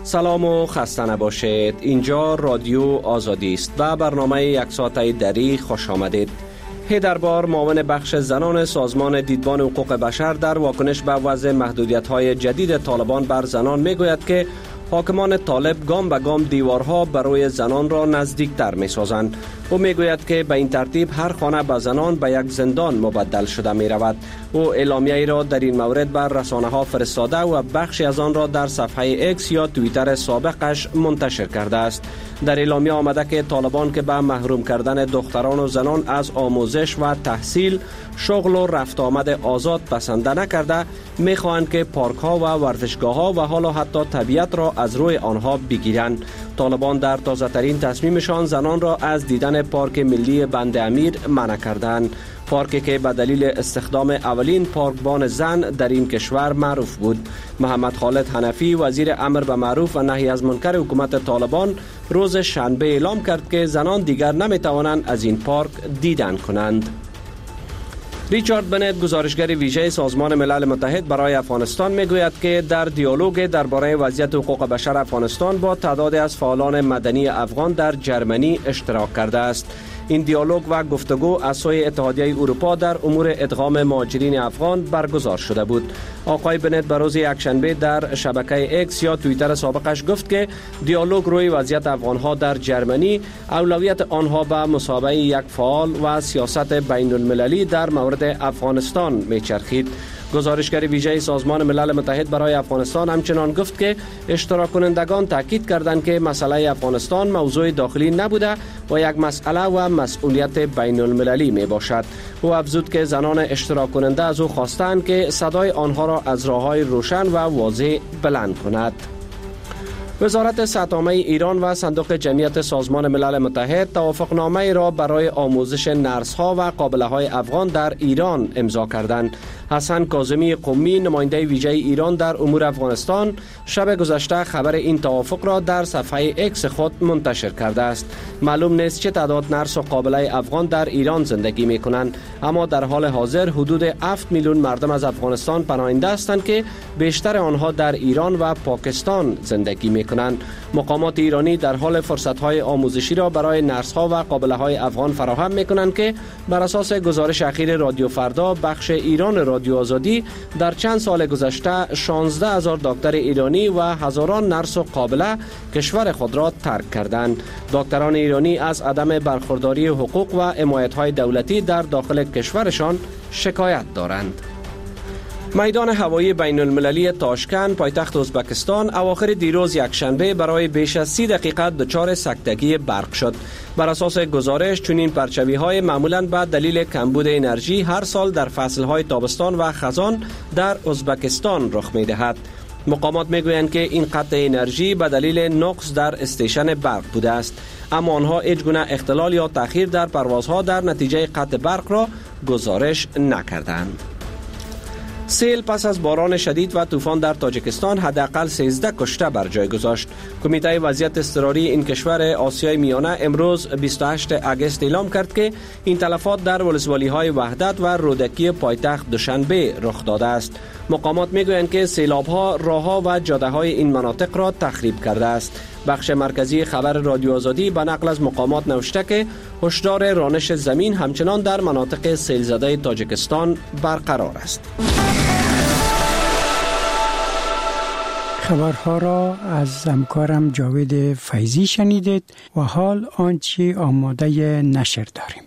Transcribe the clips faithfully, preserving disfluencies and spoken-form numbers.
سلام و خسته نباشید. اینجا رادیو آزادی است و برنامه یک ساعته دری خوش آمدید. هیدربار معاون بخش زنان سازمان دیدبان حقوق بشر در واکنش به وضع محدودیت‌های جدید طالبان بر زنان میگوید که حاکمان طالب گام به گام دیوارها برای زنان را نزدیکتر می سازند. او می گوید که به این ترتیب هر خانه به زنان به یک زندان مبدل شده می رود. او اعلامیه ای را در این مورد بر رسانه ها فرستاده و بخشی از آن را در صفحه اکس یا توییتر سابقش منتشر کرده است. در اعلامیه آمده که طالبان که به محروم کردن دختران و زنان از آموزش و تحصیل، شغل و رفت آمد آزاد پسند نکرده، می خواهند که پارک ها و ورزشگاه ها و حالا حتی طبیعت را از روی آنها بگیرند. طالبان در تازه ترین تصمیمشان زنان را از دیدن پارک ملی بند امیر منع کردند. پارکی که به دلیل استخدام اولین پارکبان زن در این کشور معروف بود. محمد خالد حنفی وزیر امر به معروف و نهی از منکر حکومت طالبان روز شنبه اعلام کرد که زنان دیگر نمی توانند از این پارک دیدن کنند. ریچارد بنت گزارشگر ویژه سازمان ملل متحد برای افغانستان میگوید که در دیالوگ درباره وضعیت حقوق بشر افغانستان با تعدادی از فعالان مدنی افغان در جرمنی اشتراک کرده است. این دیالوگ و گفتگو از سوی اتحادیه اروپا در امور ادغام مهاجرین افغان برگزار شده بود. آقای بنت به روز یکشنبه در شبکه اکس یا توییتر سابقش گفت که دیالوگ روی وضعیت افغانها در جرمنی، اولویت آنها به مسابقه یک فعال و سیاست بین المللی در مورد افغانستان میچرخید. گزارشگر ویژه سازمان ملل متحد برای افغانستان همچنان گفت که اشتراک کنندگان تاکید کردند که مسئله افغانستان موضوع داخلی نبوده و یک مسئله و مسئولیت بین المللی می باشد. او افزود که زنان اشتراک کننده از او خواستند که صدای آنها را از راه‌های روشن و واضح بلند کند. وزارت صحت عامه ایران و صندوق جمعیت سازمان ملل متحد توافقنامه را برای آموزش نرس‌ها و قابله‌های افغان در ایران امضا کردند. حسن کاظمی قمی نماینده ویژه ایران در امور افغانستان شب گذشته خبر این توافق را در صفحه اکس خود منتشر کرده است. معلوم نیست چه تعداد نرس و قابله افغان در ایران زندگی می کنند، اما در حال حاضر حدود هفت میلیون مردم از افغانستان پناهنده هستند که بیشتر آنها در ایران و پاکستان زندگی می کنند. مقامات ایرانی در حال فرصت‌های آموزشی را برای نرس‌ها و قابله‌های افغان فراهم می‌کنند که بر اساس گزارش اخیر رادیو فردا بخش ایران رادیو آزادی در چند سال گذشته شانزده هزار دکتر ایرانی و هزاران نرس و قابله کشور خود را ترک کردند. دکتران ایرانی از عدم برخورداری حقوق و حمایت‌های دولتی در داخل کشورشان شکایت دارند. میدان هوایی بین المللی تاشکند پایتخت ازبکستان اواخر دیروز یکشنبه برای بیش از سی دقیقه دچار سکتگی برق شد. بر اساس گزارش چنین پرچوی‌های معمولاً به دلیل کمبود انرژی هر سال در فصل‌های تابستان و خزان در ازبکستان رخ می‌دهد. مقامات میگویند که این قطع انرژی به دلیل نقص در استیشن برق بوده است، اما آنها هیچ گونه اختلال یا تأخیر در پروازها در نتیجه قطع برق را گزارش نکردند. سیل پس از باران شدید و طوفان در تاجیکستان حداقل سیزده کشته بر جای گذاشت. کمیته وضعیت اضطراری این کشور آسیای میانه امروز بیست و هشتم اگست اعلام کرد که این تلفات در ولسوالی‌های وحدت و رودکی پایتخت دوشنبه رخ داده است. مقامات میگویند که سیلاب‌ها راه‌ها و جاده‌های این مناطق را تخریب کرده است. بخش مرکزی خبر رادیو آزادی به نقل از مقامات نوشته که هشدار رانش زمین همچنان در مناطق سیلزده تاجیکستان برقرار است. خبرها را از همکارم جاوید فیضی شنیدید و حال آنچه آماده نشر داریم.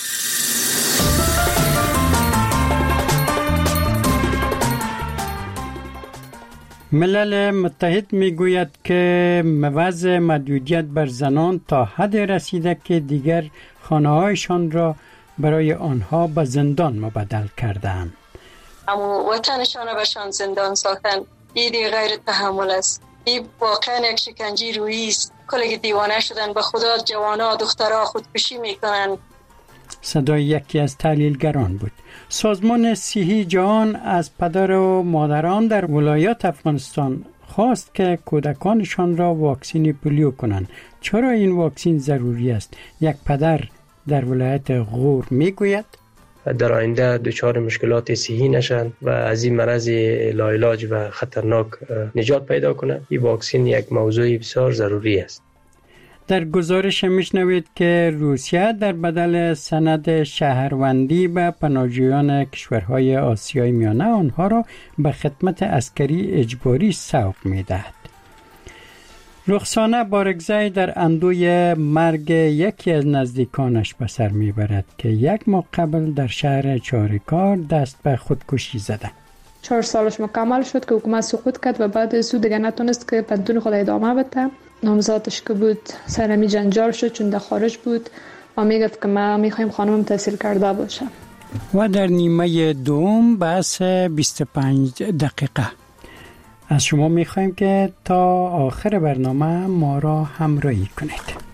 ملل متحد میگوید که وضع محدودیت بر زنان تا حد رسیده که دیگر خانه‌هایشان را برای آنها به زندان مبدل کردند. اما وطنشان را بهشان زندان ساختن، این غیر تحمل است. این واقعا یک شکنجه روحی است. کلی دیوانه شدن، به خدا جوانا دخترها خودکشی میکنن. صدای یکی از تحلیلگران بود. سازمان صحی جهان از پدر و مادران در ولایات افغانستان خواست که کودکانشان را واکسین پولیو کنند. چرا این واکسین ضروری است؟ یک پدر در ولایت غور میگوید در آینده دچار مشکلات صحی نشن و از این مرض لاعلاج و خطرناک نجات پیدا کنند. این واکسن یک موضوع بسیار ضروری است. در گزارش میشنوید که روسیه در بدل سند شهروندی به پناهجویان کشورهای آسیای میانه آنها را به خدمت عسکری اجباری سوق میدهد. رخسانه بارگزای در اندوی مرگ یکی از نزدیکانش به سر میبرد که یک ماه قبل در شهر چاریکار دست به خودکشی زده. چهار سالش مکمل شد که حکومت سقوط کرد و بعد از او دیگه نتونست که پنتون خود ادامه بده. نامزادش که بود سرمی جنجال شد چون در خارج بود و میگفت که ما میخوایم خانمم تحصیل کرده باشه. و در نیمه دوم بحث بیست و پنج دقیقه از شما میخوایم که تا آخر برنامه ما را همراهی کنید.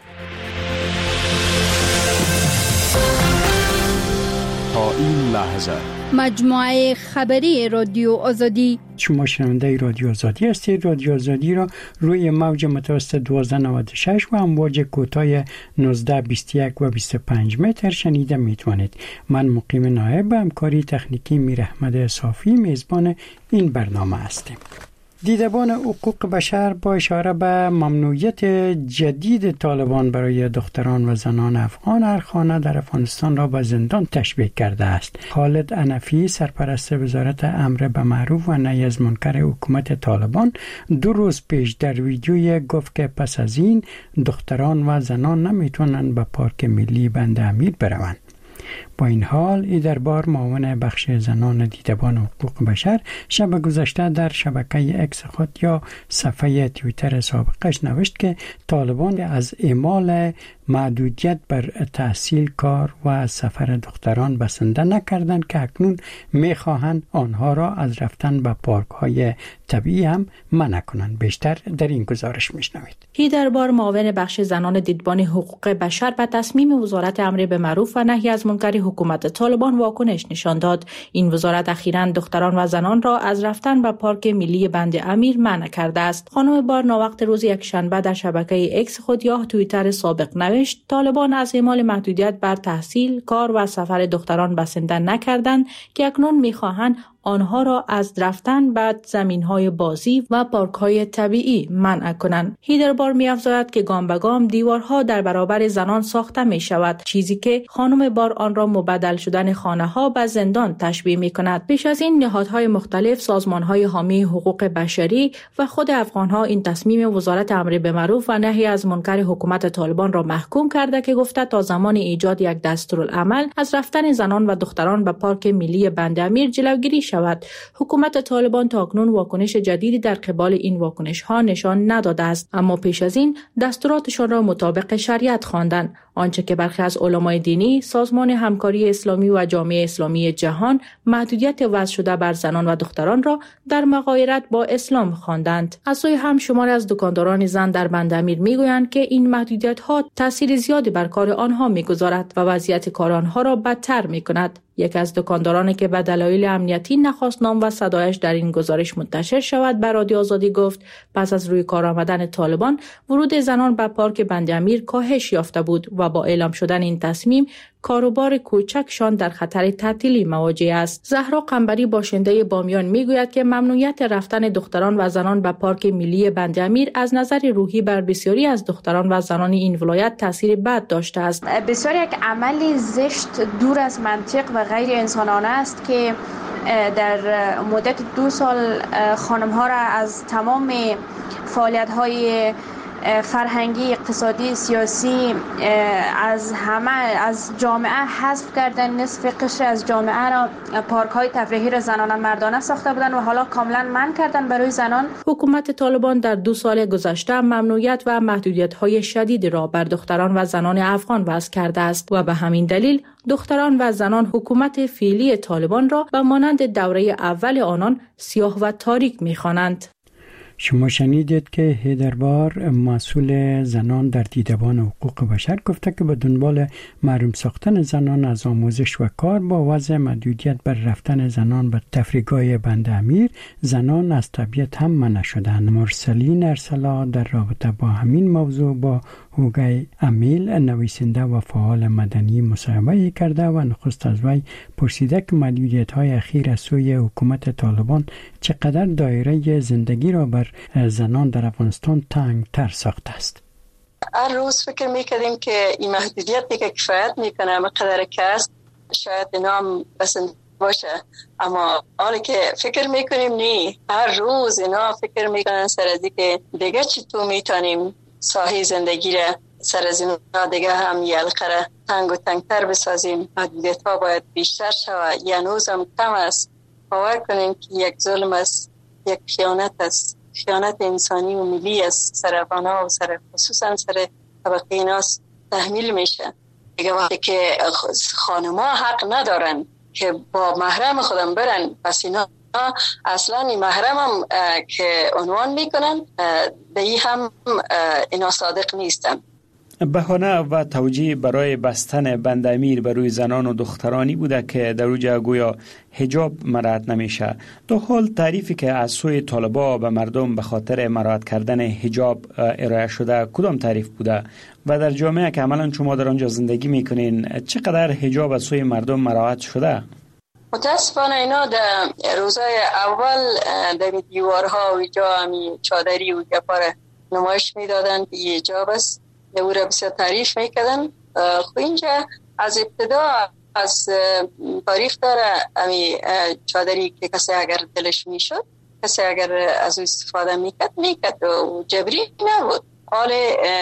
تا این لحظه مجموعه خبری رادیو آزادی. شما شنونده رادیو آزادی هستید. رادیو آزادی را روی موج متوسط دوازده نود و شش و امواج کوتاه نوزده بیست و یک و بیست و پنج متر شنیده میتوانید. من مقیم نایب به همکاری تکنیکی میر احمد صافی میزبان این برنامه هستیم. دیدبان حقوق بشر با اشاره به ممنوعیت جدید طالبان برای دختران و زنان افغان هر خانه در افغانستان را به زندان تشبیه کرده است. خالد حنفی سرپرست وزارت امر به معروف و نهی از منکر حکومت طالبان دو روز پیش در ویدیوی گفت که پس از این دختران و زنان نمیتونن به پارک ملی بند امیر بروند. با این حال ای در بار معاون بخش زنان دیدبان حقوق بشر شب گذشته در شبکه اکس خود یا صفحه توییتر سابقش نوشت که طالبان از اعمال محدودیت بر تحصیل، کار و سفر دختران بسنده نکردند که اکنون میخواهند آنها را از رفتن به پارک های طبیعی هم منع کنند. بیشتر در این گزارش میشنوید. ای در بار معاون بخش زنان دیدبان حقوق بشر به تصمیم وزارت امر به معروف و نهی از منکر حکومت طالبان واکنش نشان داد. این وزارت اخیراً دختران و زنان را از رفتن به پارک ملی بند امیر منع کرده است. خانم بار ناوقت روز یکشنبه در شبکه اکس خود یا توییتر سابق نوشت طالبان از اعمال محدودیت بر تحصیل، کار و سفر دختران بسنده نکردند که اکنون می‌خواهند آنها را از رفتن به زمین‌های بازی و پارک‌های طبیعی منع کنند. هیدربار می‌افزاید که گام به گام دیوارها در برابر زنان ساخته می‌شود، چیزی که خانم بار آن را مبدل شدن خانه‌ها به زندان تشبیه می‌کند. پیش از این نهادهای مختلف، سازمان‌های حامی حقوق بشری و خود افغان‌ها این تصمیم وزارت امر به معروف و نهی از منکر حکومت طالبان را محکوم کرده که گفته تا زمان ایجاد یک دستورالعمل از رفتن زنان و دختران به پارک ملی بند امیر جلوگیری شود. حکومت طالبان تا اکنون واکنش جدیدی در قبال این واکنش ها نشان نداده است، اما پیش از این دستوراتشان را مطابق شریعت خواندند، آنچه که برخی از علمای دینی، سازمان همکاری اسلامی و جامعه اسلامی جهان محدودیت وضع شده بر زنان و دختران را در مغایرت با اسلام خواندند. از سوی هم شماری از دکانداران زن در بند امیر میگویند که این محدودیت ها تاثیر زیادی بر کار آنها میگذارد و وضعیت کار آنها را بدتر میکند. یکی از دکاندارانی که به دلایل امنیتی نخواست نام و صدایش در این گزارش منتشر شود به رادیو آزادی گفت پس از روی کار آمدن طالبان ورود زنان به پارک بند امیر کاهش یافته بود و با اعلام شدن این تصمیم کاروبار کوچکشان در خطر تعطیلی مواجه است. زهرا قنبری باشنده بامیان میگوید که ممنوعیت رفتن دختران و زنان به پارک ملی بند امیر از نظر روحی بر بسیاری از دختران و زنان این ولایت تاثیر بد داشته است. بسیار یک عملی زشت دور از منطق و غیر انسانانه است که در مدت دو سال خانم ها را از تمام فعالیت های فرهنگی، اقتصادی، سیاسی از همه از جامعه حذف کردن. نصف قشر از جامعه را پارک های تفریحی را زنانه مردانه ساخته بودند و حالا کاملا منع کردن برای زنان. حکومت طالبان در دو سال گذشته ممنوعیت و محدودیت های شدید را بر دختران و زنان افغان وضع کرده است و به همین دلیل دختران و زنان حکومت فعلی طالبان را به مانند دوره اول آنان سیاه و تاریک می‌خوانند. شما شنیدید که هیدربار مسئول زنان در دیدبان حقوق بشر گفته که به دنبال محروم ساختن زنان از آموزش و کار با وضع محدودیت بر رفتن زنان به تفریحگاه بند امیر زنان از طبیعت هم منع شدند. مرسلین ارسلا در رابطه با همین موضوع با هوگای امیل نویسنده و فعال مدنی مصاحبه کرده و نخست از وی پرسیده که محدودیت‌های اخیر از سوی حکومت طالبان چقدر دایره زندگی را بر زنان در افغانستان تنگ‌تر ساخته است. هر روز فکر میکردیم که این محدودیتی که کفایت میکنه مقدر کس شاید نام بسنده باشه، اما حالی که فکر میکنیم نی، هر روز اینا فکر میکنن سر از که دیگه چطور میتونیم ساحه زندگی را سر از اینا دیگه هم یلقره تنگ و تنگتر بسازیم. محدودیت ها باید بیشتر شود، یه نوز هم کم است. باور کنیم که یک ظلم است، یک خیانت است، خیانت انسانی و ملی است سر افغان‌ها و سر خصوصا سر طبقه ناس تحمیل میشه. دیگه وقتی که خانم‌ها حق ندارن که با محرم خودم برن، پس اینا اصلا این محرم هم که عنوان میکنن به این هم اینا صادق نیستن. بهانه و توجیه برای بستن بند امیر بر روی زنان و دخترانی بوده که در اوج گویا حجاب مراعات نمیشه. در حال تعریفی که از سوی طالبا به مردم به خاطر مراعات کردن حجاب ارائه شده کدام تعریف بوده و در جامعه که عملا شما در آنجا زندگی میکنین چقدر حجاب از سوی مردم مراعات شده؟ متاسفانه اینا در روزای اول در دیوارها و جا همی چادری و گپار نمایش میدادن که یه حجاب است، او را بسیار تعریف میکردن. خب اینجا از ابتدا از تاریخ داره همی چادری که کسی اگر دلش میشد، کسی اگر از او استفاده میکرد میکرد و جبری نبود. حال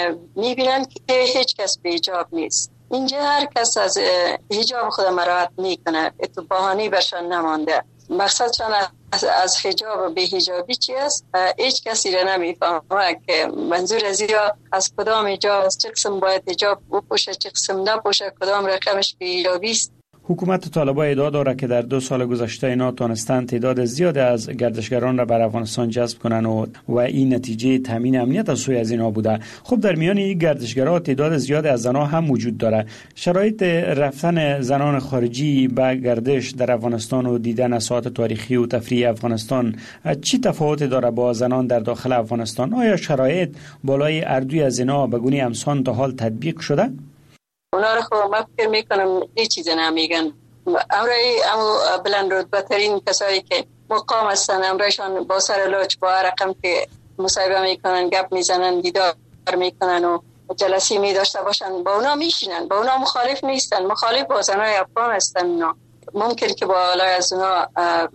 میبینن که هیچ کس به حجاب نیست. اینجا هر کس از حجاب خود مراعات میکنه، تو بهانه‌ای برشان نمانده. مقصدشان از حجاب و به حجابی چی است؟ هیچ کسی را نمیفهمه که منظور از یا از کدام حجاب است، چه قسم باید حجاب بپوشه، چه قسم نپوشه، کدام رقمش به حجابی است. حکومت طالبان ادعا دارد که در دو سال گذشته اینا تانستند تعداد زیادی از گردشگران را بر افغانستان جذب کنند و و این نتیجه تامین امنیت از سوی از اینا بوده. خب در میان این گردشگران تعداد زیادی از زنان هم وجود داره. شرایط رفتن زنان خارجی به گردش در افغانستان و دیدن اساطیر تاریخی و تفریحی افغانستان چی تفاوتی داره با زنان در داخل افغانستان؟ آیا شرایط بالای اردوی از اینا به گونه همسان تا حال تطبیق شده؟ اونا رو خب من فکر میکنم هیچ چیز نمیگن. امرای امو بلند رتبه ترین کسایی که مقام هستن امرایشان با سر لوچ با رقم که مصاحبه میکنن، گپ میزنن، دیدار میکنن و جلسی میداشته باشن، با اونا میشینن، با اونا مخالف نیستن، مخالف با زنای افغان هستن. اونا ممکن که بالای از اونا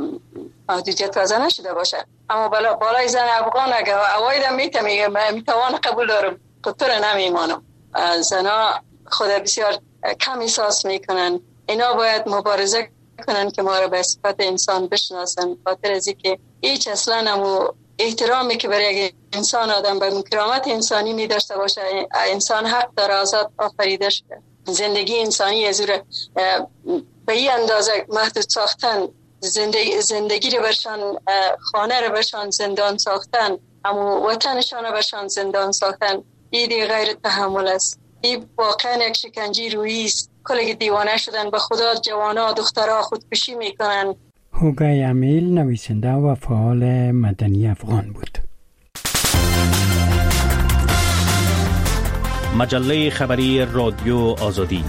محدودیت وضع نشده باشه، اما بالای زن افغان اگه اوایدم میتوان قبول دارم، خطور نمیمانم. زنا خود بسیار کم احساس میکنن. اینا باید مبارزه کنن که ما را به صفت انسان بشناسن، خاطر از اینکه هیچ اصلا همو احترامی که برای یک انسان آدم به کرامت انسانی می داشته باشه. انسان حق داره آزاد آفریده شده. زندگی انسانی از او به این اندازه محدود ساختن، زندگی زندگی رو برشان، خانه رو برشان زندان ساختن، اما وطنشان رو برشان زندان ساختن، این دیگه غیر تحمل است. این واقعا یک شکنجه روحی است. کلی دیوانه شدن، به خدا جوانا دخترها خودکشی میکنن. هوگای امیل نویسنده و فعال مدنی افغان بود. مجله خبری رادیو آزادی.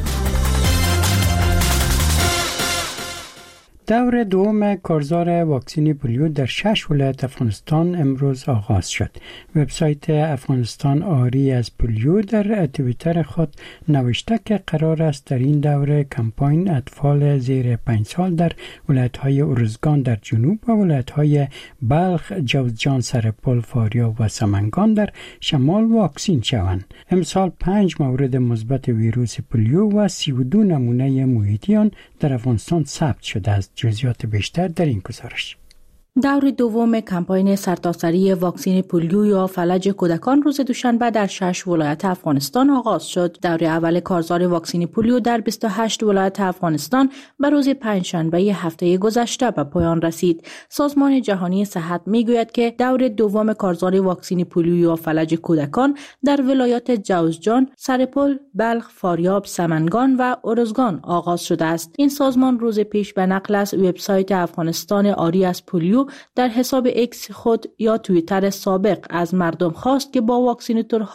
دور دوم کارزار واکسن پولیو در شش ولایت افغانستان امروز آغاز شد. وبسایت افغانستان آری از پولیو در توییتر خود نوشته که قرار است در این دوره کمپاین اطفال زیر پنج سال در ولایت‌های ارزگان در جنوب و ولایت‌های بلخ، جوزجان، سرپل، فاریاب و سمنگان در شمال واکسین شوند. امسال پنج مورد مثبت ویروس پولیو و سی و دو نمونه محیطی آن در افغانستان ثبت شده است. جزئیات بیشتر در این گزارش. دور دوم کمپاین سرتاسری واکسن پولیو یا فلج کودکان روز دوشنبه در شش ولایت افغانستان آغاز شد. دور اول کارزار واکسن پولیو در بیست و هشت ولایت افغانستان به روز پنجشنبه هفته گذشته به پایان رسید. سازمان جهانی صحت میگوید که دور دوم کارزار واکسن پولیو یا فلج کودکان در ولایات جوزجان، سرپل، بلخ، فاریاب، سمنگان و ارزگان آغاز شده است. این سازمان روز پیش به نقل از وبسایت افغانستان آری از پولیو در حساب ایکس خود یا توییتر سابق از مردم خواست که با واکسیناتورها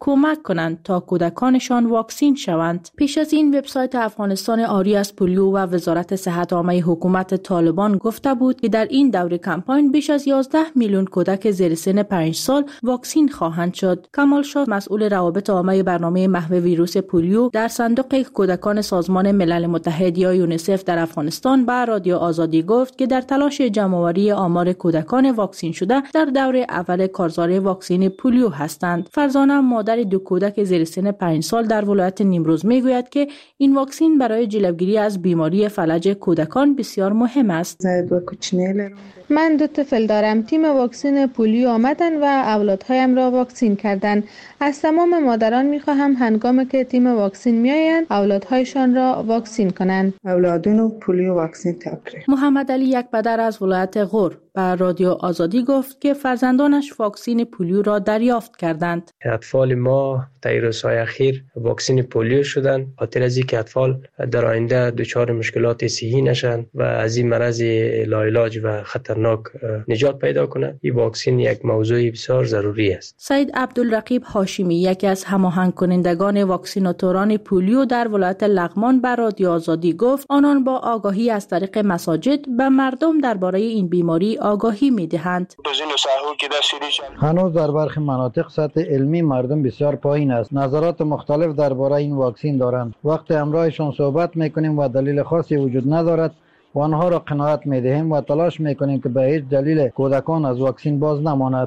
کمک کنند تا کودکانشان واکسین شوند. پیش از این وبسایت افغانستان آری از پولیو و وزارت صحت عامه حکومت طالبان گفته بود که در این دوره کمپاین بیش از یازده میلیون کودک زیر سن پنج سال واکسین خواهند شد. کمال شاه مسئول روابط عامه برنامه محو ویروس پولیو در صندوق کودکان سازمان ملل متحد یا یونیسف در افغانستان به رادیو آزادی گفت که در تلاش جمع‌آوری آمار کودکان واکسین شده در دوره اول کارزار واکسن پولیو هستند. فرزانه مادر دو کودک زیر سن پنج سال در ولایت نیمروز میگوید که این واکسن برای جلوگیری از بیماری فلج کودکان بسیار مهم است. من دو طفل دارم. تیم واکسن پولیو آمدن و اولادهایم را واکسین کردند. از تمام مادران میخواهم هنگامی که تیم واکسن میآیند اولادهایشان را واکسین کنند. اولادونو پولیو واکسن تبریک. محمد علی یک پدر از ولایت غور به رادیو آزادی گفت که فرزندانش واکسن پولیو را دریافت کردند. اطفال ما در روزهای اخیر واکسن پولیو شدند، خاطر از اینکه اطفال در آینده دچار مشکلات صحی نشن و از این مرض لاعلاج و خطرناک نجات پیدا کنند. این واکسن یک موضوع بسیار ضروری است. سید عبدالرقیب هاشمی یکی از هماهنگ کنندگان واکسیناتوران پولیو در ولایت لغمان به رادیو آزادی گفت آنان با آگاهی از طریق مساجد به مردم درباره این بیماری آگاهی می‌دهند. هنوز در برخی مناطق سطح علمی مردم بسیار پایین است. نظرات مختلف درباره این واکسن دارند. وقتی همراهشان صحبت می‌کنیم و دلیل خاصی وجود ندارد و آنها را قناعت می‌دهیم و تلاش می‌کنیم که به هیچ دلیل کودکان از واکسن باز نماند.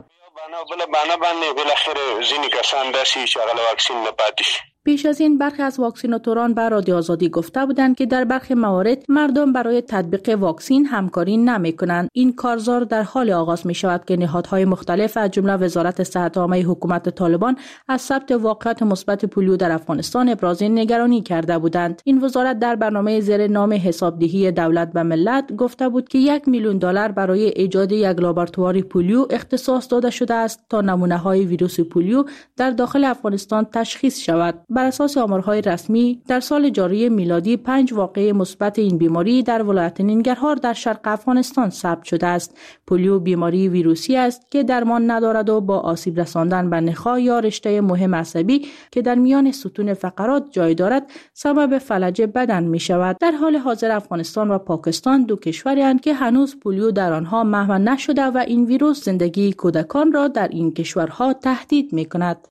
پیش از این برخی از واکسیناتوران به رادیو آزادی گفته بودند که در برخی موارد مردم برای تطبیق واکسن همکاری نمی‌کنند. این کارزار در حال آغاز می‌شود که نهادهای مختلف از جمله وزارت صحت عامه حکومت طالبان از ثبت واقعات مثبت پولیو در افغانستان ابراز نگرانی کرده بودند. این وزارت در برنامه زیر نام حسابدهی دولت به ملت گفته بود که یک میلیون دلار برای ایجاد یک لابراتوار پولیو اختصاص داده شده است تا نمونه‌های ویروس پولیو در داخل افغانستان تشخیص شود. بر اساس آمارهای رسمی در سال جاری میلادی پنج واقعه مثبت این بیماری در ولایت ننگرهار در شرق افغانستان ثبت شده است. پولیو بیماری ویروسی است که درمان ندارد و با آسیب رساندن به نخاع یا رشته مهم عصبی که در میان ستون فقرات جای دارد سبب فلج بدن می شود. در حال حاضر افغانستان و پاکستان دو کشوری هستند که هنوز پولیو در آنها محو نشده و این ویروس زندگی کودکان را در این کشورها تهدید می کند.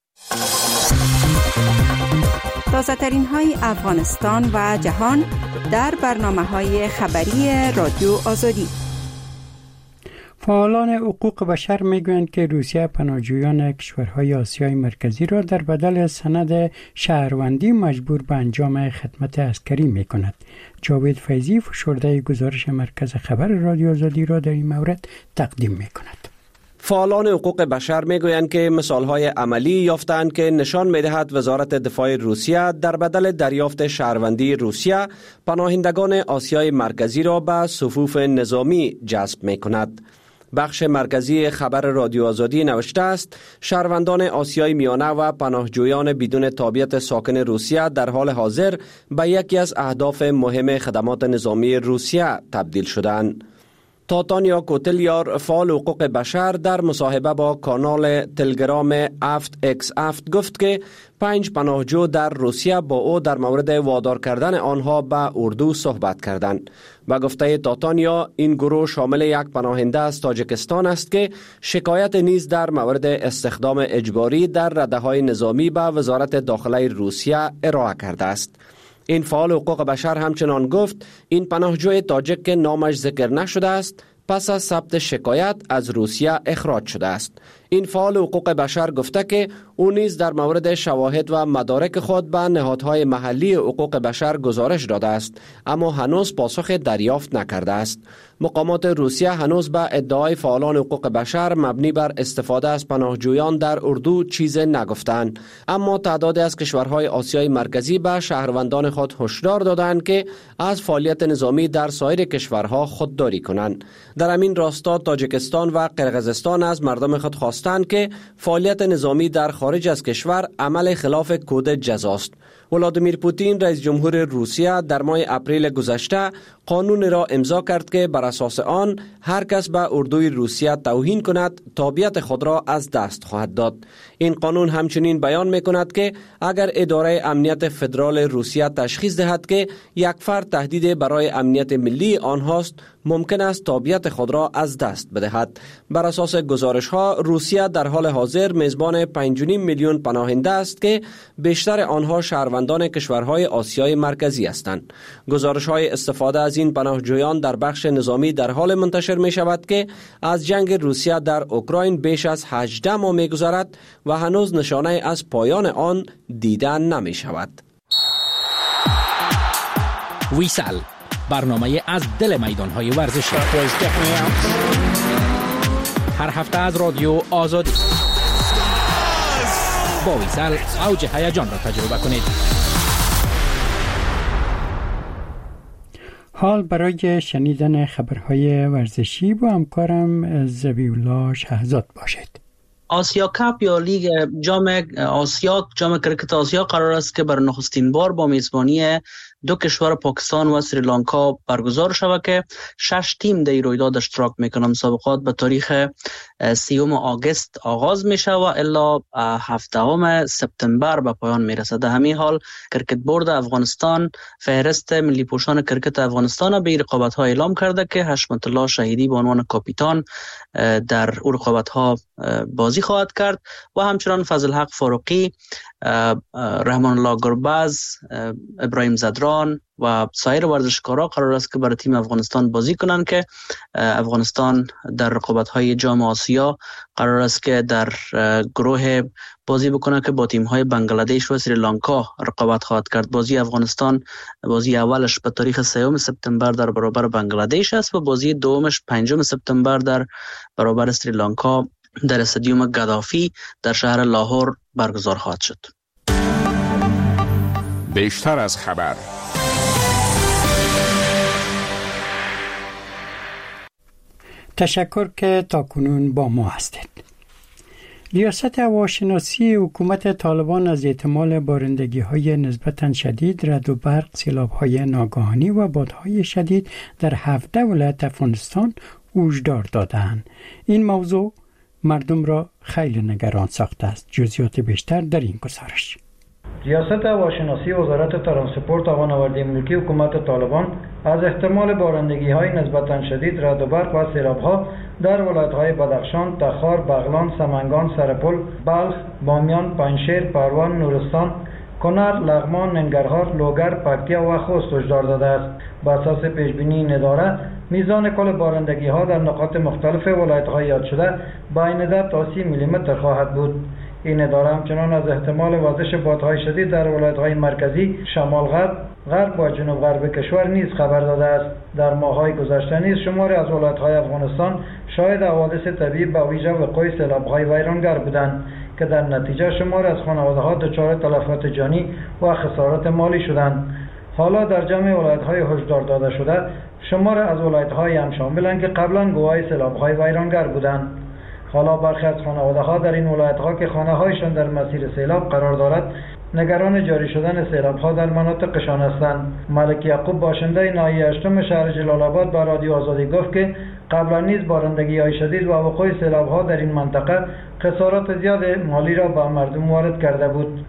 تازه ترین های افغانستان و جهان در برنامه های خبری رادیو آزادی. فعالان حقوق بشر میگویند که روسیه پناهجویان کشورهای آسیای مرکزی را در بدل سند شهروندی مجبور به انجام خدمت عسکری میکند. جاوید فیضی فشرده گزارش مرکز خبر رادیو آزادی را در این مورد تقدیم میکند. فعالان حقوق بشر میگویند که مثالهای عملی یافتند که نشان میدهد وزارت دفاع روسیه در بدل دریافت شهروندی روسیه پناهندگان آسیای مرکزی را به صفوف نظامی جذب میکند. بخش مرکزی خبر رادیو آزادی نوشته است شهروندان آسیای میانه و پناهجویان بدون تابعیت ساکن روسیه در حال حاضر به یکی از اهداف مهم خدمات نظامی روسیه تبدیل شدند. تاتانیا کوتلیار فعال حقوق بشر در مصاحبه با کانال تلگرام افت اکس افت گفت که پنج پناهجو در روسیه با او در مورد وادار کردن آنها به اردو صحبت کردند. و گفته تاتانیا این گروه شامل یک پناهنده از تاجیکستان است که شکایت نیز در مورد استخدام اجباری در رده‌های نظامی به وزارت داخله روسیه ارائه کرده است. این فعال حقوق بشر همچنان گفت این پناهجوی تاجیک که نامش ذکر نشده است پس از ثبت شکایت از روسیه اخراج شده است. این فعال حقوق بشر گفته که او نیز در مورد شواهد و مدارک خود به نهادهای محلی حقوق بشر گزارش داده است اما هنوز پاسخ دریافت نکرده است. مقامات روسیه هنوز به ادعای فعالان حقوق بشر مبنی بر استفاده از پناهجویان در اردو چیز نگفتند، اما تعدادی از کشورهای آسیای مرکزی به شهروندان خود هشدار دادند که از فعالیت نظامی در سایر کشورها خودداری کنند. در همین راستا تاجیکستان و قرقیزستان از مردم خود خواستند خواستند که فعالیت نظامی در خارج از کشور عمل خلاف کد جزاست. ولادیمیر پوتین رئیس جمهور روسیه در ماه اپریل گذشته قانون را امضا کرد که بر اساس آن هر کس به اردوی روسیه توهین کند تابعیت خود را از دست خواهد داد. این قانون همچنین بیان می کند که اگر اداره امنیت فدرال روسیه تشخیص دهد که یک فرد تهدید برای امنیت ملی آنهاست، ممکن است تابعیت خود را از دست بدهد. بر اساس گزارش ها روسیه در حال حاضر میزبان پنج و نیم میلیون پناهنده است که بیشتر آنها شهروندان کشورهای آسیای مرکزی هستند. گزارش های استفاده از این پناهجویان در بخش نظامی در حال منتشر می شود که از جنگ روسیه در اوکراین بیش از هجده ماه می گذرد و هنوز نشانه از پایان آن دیده نمی شود. ویسل، برنامه از دل میدان‌های ورزشی، هر هفته از رادیو آزادی. با ویسل اوج هیجان را تجربه کنید. حال برای شنیدن خبرهای ورزشی با همکارم ذبیح‌الله شهزاد باشید. آسیا کاپ یا لیگ جام آسیا، جام کرکت آسیا قرار است که بر نخستین بار با میزبانی دو کشور پاکستان و سریلانکا برگزار شود که شش تیم در این رویداد اشتراک میکنند. مسابقات به تاریخ سیوم آگوست آغاز میشه و الا هفدهم سپتامبر به پایان میرسد. در همین حال کرکت بورد افغانستان فهرست ملی پوشان کرکت افغانستان به رقابت ها اعلام کرده که حشمت الله شهیدی به عنوان کاپیتان در اون رقابت ها بازی خواهد کرد و همچنان فضل حق فاروقی، رحمان الله گربز، ابراهیم زدران و سایر ورزشکارا قرار است که برای تیم افغانستان بازی کنند که افغانستان در رقابت‌های جام آسیا قرار است که در گروه بازی بکنه که با تیم‌های بنگلادش و سریلانکا رقابت خواهد کرد. بازی افغانستان بازی اولش به تاریخ سوم سپتامبر در برابر بنگلادش است و بازی دومش پنجم سپتامبر در برابر سریلانکا در استادیوم گدافی در شهر لاهور برگزار خواهد شد. بیشتر از خبر. تشکر که تاکنون با ما هستید. ریاست هواشناسی حکومت طالبان از احتمال بارندگی های نسبتاً شدید، رعد و برق، سیلاب های ناگهانی و بادهای شدید در هفده ولایت افغانستان هشدار دادند. این موضوع مردم را خیلی نگران ساخته است. جزئیات بیشتر در این گزارش. ریاست هواشناسی وزارت ترانسپورت و هوانوردی ملکی حکومت طالبان از احتمال بارندگی‌های نسبتاً شدید، رعد و برق و سیلاب‌ها در ولایت‌های بدخشان، تخار، بغلان، سمنگان، سرپل، بلخ، بامیان، پنجشیر، پروان، نورستان، کنر، لغمان، ننگرهار، لوگر، پکتیا و خوست هشدار داده است. بر اساس پیشبینی این اداره میزان کل بارندگی‌ها در نقاط مختلف ولایت‌های یاد شده بین ده تا سی میلیمتر خواهد بود. این اداره همچنان از احتمال وزش بادهای شدید در ولایت‌های مرکزی، شمال غرب، غرب و جنوب غرب کشور نیز خبر داده است. در ماه‌های گذشته نیز شماری از ولایت‌های افغانستان شاهد حوادث طبیعی به ویژه وقوع سیلاب‌های ویرانگر بودند که در نتیجه شماری از خانواده‌ها دچار تلفات جانی و خسارات مالی شدند. حالا در جمع ولایت‌های هشدار داده شده شمار از ولایت‌های هم شاملند که قبلا گواه سیلاب‌های ویرانگر بودند. حالا برخی از خانواده‌ها در این ولایت‌ها که خانه‌هایشان در مسیر سیلاب قرار دارد نگران جاری شدن سیلاب‌ها در مناطقشان هستند. ملک یعقوب باشنده ناحیه هشتم شهر جلال آباد با رادیو آزادی گفت که قبلا نیز بارندگی‌های شدید و وقوع سیلاب‌ها در این منطقه خسارات زیاد مالی را به مردم وارد کرده بود.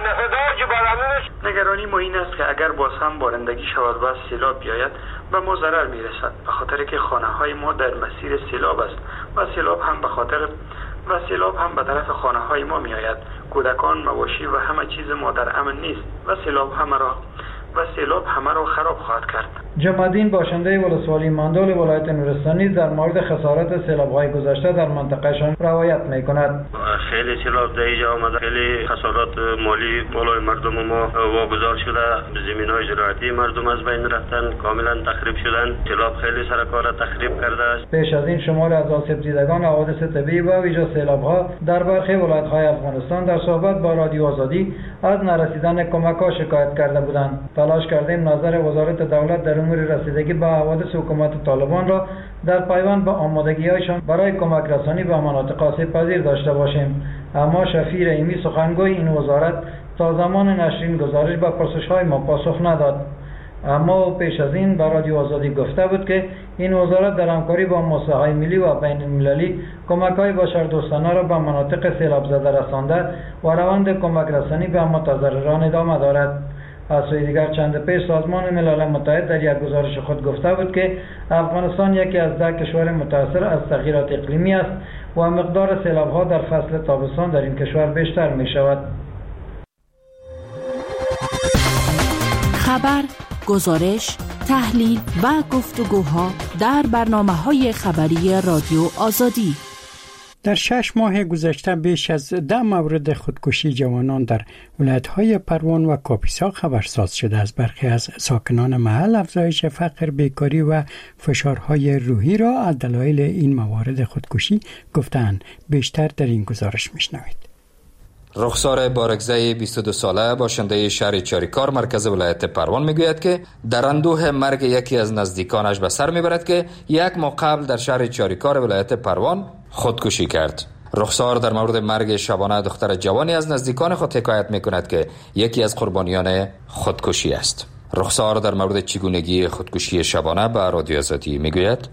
نگرانی ما این است که اگر باز هم بارندگی شود و سیلاب بیاید به ما ضرر میرسد، به خاطر که خانه‌های ما در مسیر سیلاب است و سیلاب هم به خاطر و سیلاب هم به طرف خانه‌های ما میآید. کودکان، مواشی و همه چیز ما در امن نیست و سیلاب همه را و سیلاب همه را خراب خواهد کرد. جمع‌الدین باشنده ولسوالی مندول ولایت نورستان در مورد خسارات سیلاب‌های گذشته در منطقه‌شان روایت می‌کند. خیلی سیلاب در اینجا آمده، خیلی خسارات مالی بالای مردم ما واگذار شده، زمین‌های زراعتی مردم از بین رفتن، کاملا تخریب شدن. سیلاب خیلی سرکار تخریب کرده است. پیش از این شمار از آسیب دیدگان حوادث طبیعی و ویژه سیلاب‌ها در برخی ولایت‌های افغانستان در صحبت با رادیو آزادی از نرسیدن کمک‌ها شکایت کرده بودند. تلاش کردیم نظر وزارت دولت درون امور رسیدگی به حوادث حکومت طالبان را در پیوند به آمادگی‌هایشان برای کمک رسانی به مناطق آسیب پذیر داشته باشیم. اما شفیع رحیمی سخنگوی این وزارت تا زمان نشر این گزارش به پرسش‌های ما پاسخ نداد. اما پیش از این به رادیو آزادی گفته بود که این وزارت در همکاری با مؤسسه‌های ملی و بین المللی کمک‌های بشردوستانه را به مناطق سیلاب زده رسانده و روند کمک رسانی به متضرران ادامه دارد. از سوی دیگر چند پیش سازمان ملل متحد در یک گزارش خود گفته بود که افغانستان یکی از ده کشور متاثر از تغییرات اقلیمی است و مقدار سیلاب‌ها در فصل تابستان در این کشور بیشتر می‌شود. خبر، گزارش، تحلیل و گفتگوها در برنامه‌های خبری رادیو آزادی. در شش ماه گذشته بیش از ده مورد خودکشی جوانان در ولایت‌های پروان و کاپیسا خبرساز شده است. برخی از ساکنان محل افزایش فقر، بیکاری و فشارهای روحی را از دلایل این موارد خودکشی گفتند. بیشتر در این گزارش میشنوید. رخسار بارگزای بیست و دو ساله باشنده شهر چاریکار مرکز ولایت پروان میگوید که در اندوه مرگ یکی از نزدیکانش به سر میبرد که یک ماه قبل در شهر چاریکار ولایت پروان خودکشی کرد. رخسار در مورد مرگ شبانه دختر جوانی از نزدیکان خود حکایت میکند که یکی از قربانیان خودکشی است. رخسار در مورد چگونگی خودکشی شبانه به رادیو آزادی میگوید: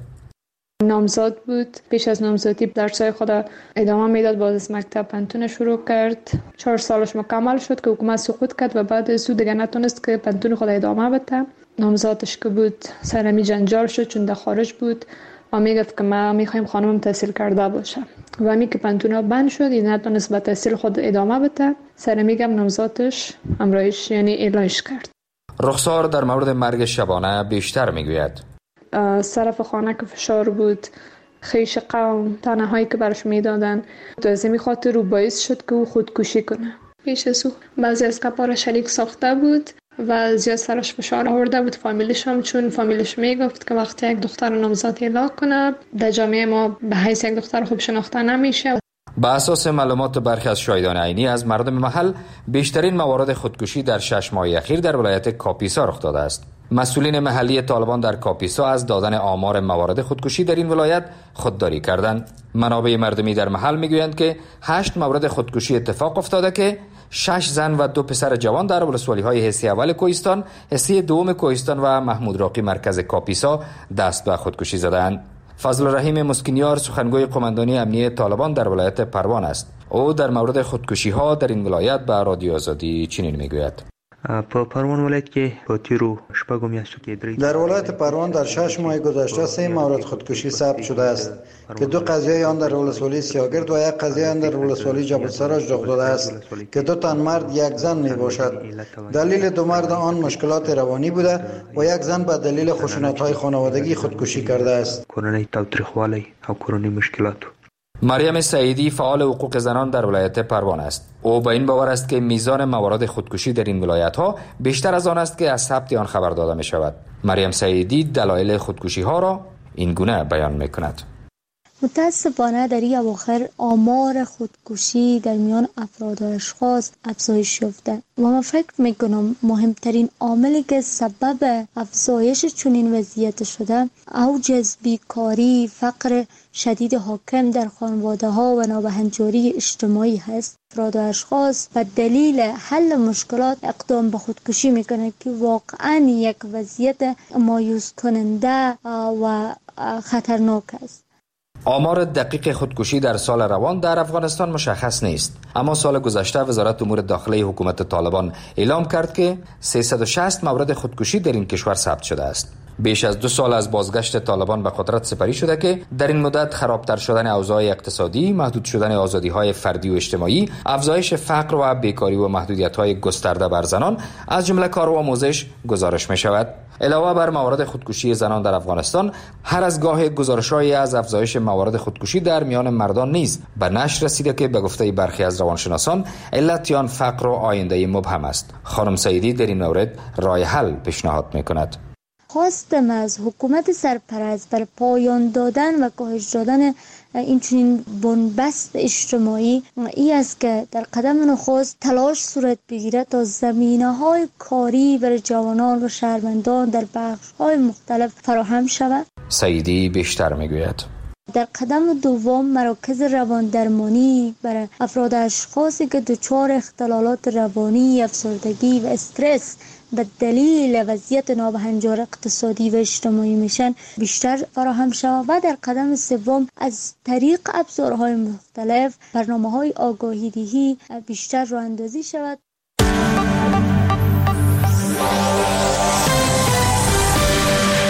نامزاد بود. پیش از نامزادی درسای خود ادامه میداد. باز از مکتب پنتون شروع کرد. چهار سالش مکمل شد که حکومت سقوط کرد و بعد از او دیگه نتونست که پنتون خود ادامه بده. نامزادش که بود سرمی جنجال شد چون در خارج بود و میگفت که ما میخوایم خانمم تحصیل کرده باشه و امی که پنتون بند شد این نتونست به تحصیل خود ادامه بده. سرمی گم نامزادش امرایش یعنی اعلانش کرد. رخسار در مورد مرگ شبانه بیشتر میگوید: صرف خانه که فشار بود، خیش قوم تنهایی که برش میدادن، از این خاطر رو باعث شد که او خودکشی کنه. پیش از او بعضی از کپار شریک ساخته بود و زیاد سرش فشار آورده بود فامیلش هم، چون فامیلش میگفت که وقتی یک دختر نامزاد اعلام کنه در جامعه ما به حیث یک دختر خوب شناخته نمیشه. با اساس معلومات برخی از شاهدان عینی از مردم محل، بیشترین موارد خودکشی در شش ماه اخیر در ولایت کاپیسا رخ داده است. مسئولین محلی طالبان در کاپیسا از دادن آمار موارد خودکشی در این ولایت خودداری کردند. منابع مردمی در محل میگویند که هشت مورد خودکشی اتفاق افتاده که شش زن و دو پسر جوان در ولسوالی‌های حصه اول کوهستان، حصه دوم کوهستان و محمود راقی مرکز کاپیسا دست به خودکشی زدند. فضل الرحیم مسکینیار سخنگوی قماندانی امنیه طالبان در ولایت پروان است. او در مورد خودکشی ها در این ولایت به رادیو آزادی چنین میگوید: په پروان ولایت کې په تیرو شپږو میاشتو کې درې در ولایت پروان در شش ماه گذشته سه مورد خودکشی ثبت شده است که دو قضیه آن در ولسوالی سیاگرد و یک قضیه آن در ولسوالی جبل سراج رخ داده است که دو تن مرد یک زن می باشد. دلیل دو مرد آن مشکلات روانی بوده و یک زن به دلیل خشونت‌های خانوادگی خودکشی کرده است. کورنۍ تاوتریخوالی او کورنۍ مشکلات. مریم سعیدی فعال حقوق زنان در ولایت پروان است. او با این باور است که میزان موارد خودکشی در این ولایت ها بیشتر از آن است که از ثبت آن خبر داده می شود. مریم سعیدی دلایل خودکشی ها را این گونه بیان می کند: متاسفانه در این اواخر آمار خودکشی در میان افراد و اشخاص افزایش یافته و من فکر میکنم مهمترین عاملی که سبب افزایش چنین وضعیت شده اوج از بیکاری، فقر شدید حاکم در خانواده ها و نابهنجاری اجتماعی هست. افراد و اشخاص به دلیل حل مشکلات اقدام به خودکشی میکنه که واقعا یک وضعیت مایوس کننده و خطرناک است. آمار دقیق خودکشی در سال روان در افغانستان مشخص نیست، اما سال گذشته وزارت امور داخلی حکومت طالبان اعلام کرد که سیصد و شصت مورد خودکشی در این کشور ثبت شده است. بیش از دو سال از بازگشت طالبان به قدرت سپری شده که در این مدت خرابتر شدن اوضاع اقتصادی، محدود شدن آزادی‌های فردی و اجتماعی، افزایش فقر و بیکاری و محدودیت‌های گسترده بر زنان از جمله کار و آموزش گزارش می‌شود. علاوه بر موارد خودکشی زنان در افغانستان، هر از گاه گزارش‌هایی از افزایش موارد خودکشی در میان مردان نیز به نشر رسیده که به گفته برخی از روانشناسان علت آن فقر و آینده مبهم است. خانم سعیدی در این مورد راه حل پیشنهاد می‌کند: خواستم از حکومت سرپرست بر پایان دادن و کاهش دادن این چنین بنبست اجتماعی ای است که در قدم نخست تلاش صورت بگیرد تا زمینه‌های کاری برای جوانان و شهروندان در بخش‌های مختلف فراهم شود. سعیدی بیشتر میگوید در قدم دوم مراکز روان درمانی برای افراد اشخاصی که دچار اختلالات روانی، افسردگی و استرس به دلیل وضعیت نابهنجار اقتصادی و اجتماعی میشن بیشتر فراهم شود و در قدم سوم از طریق ابزارهای مختلف برنامه‌های آگاهی دهی بیشتر راه اندازی شود.